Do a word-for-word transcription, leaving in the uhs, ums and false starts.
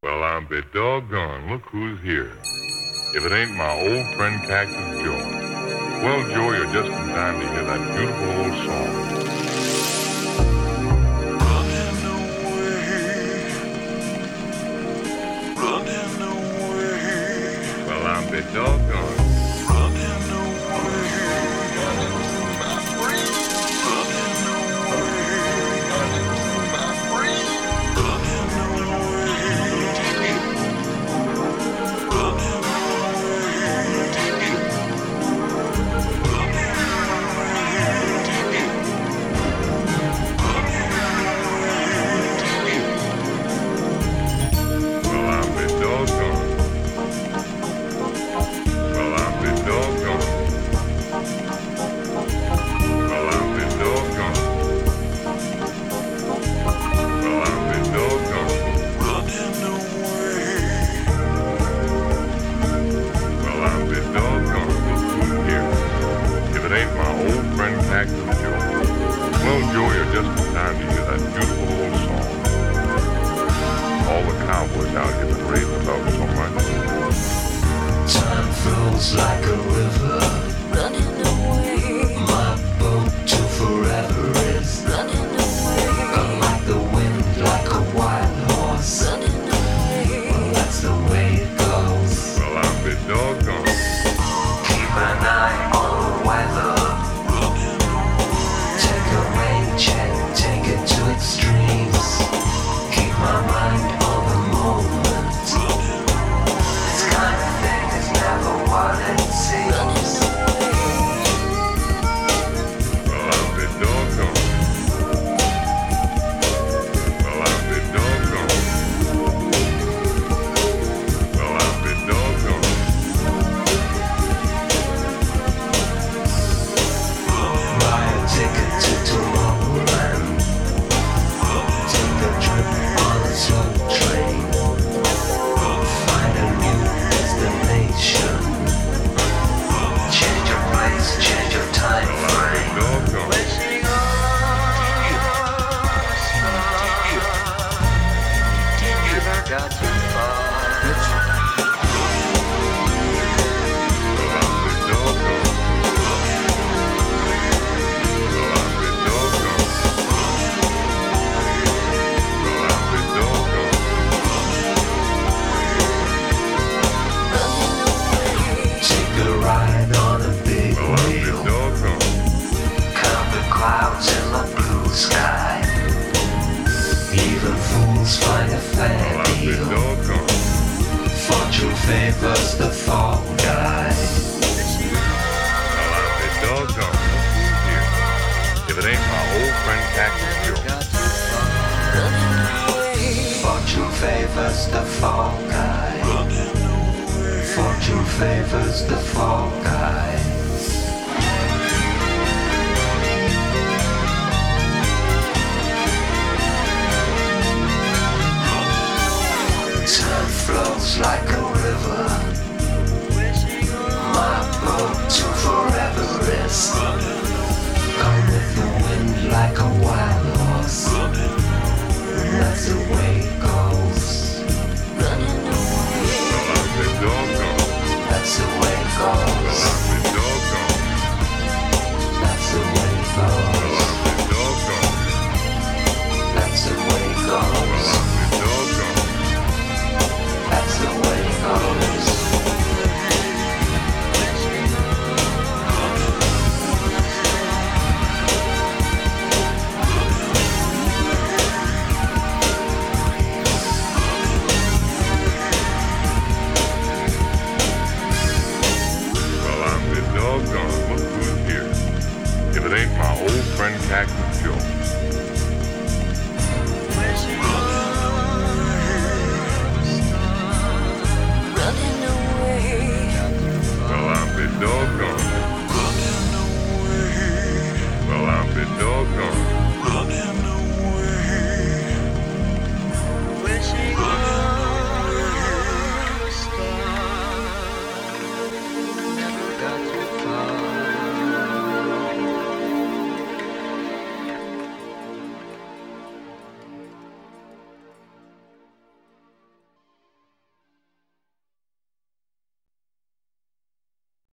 Well, I'm be doggone. Look who's here. If it ain't my old friend Cactus Joe. Well, Joe, you're just in time to hear that beautiful old song. Running away, running away. Well, I'm be doggone. Running away, running away, running Cactus Joe. Well, Joe, you're just in time to hear that beautiful old song. All the cowboys out here been raving about it so much. time flows like a river, Running away, my boat to forever is running away, I'm like the wind, like a wild horse. running away, Well, that's the way it goes. Well, I'm be doggone. Keep an eye on the weather. Take a rain check, take it to extremes. Keep my mind on the moment. This kind of thing is never what it seems. Well, I'm be doggone. Well, I'm be doggone. Well, I'm be doggone. Buy a ticket to Tomorrowland. Take a trip on a slow train. Find a new destination. Change your place, change your time frame. Doggone. Wishing on a star. Never got too far. Well, I'm be doggone. Well, I'm be doggone. Well, I'm be doggone. Take a ride on a big Well, I'm be wheel. doggone. Count the clouds in the blue sky. Even fools find a fair Well, I'm be deal. doggone. Fortune favors the fall guy. Well, I'm be doggone. Look who's here. If it ain't my old friend Cactus Joe. Fortune favors the fall guy. Fortune favors the fall guy. Time flows like a river. My boat to forever is. Come with the wind like a wild horse. That's the way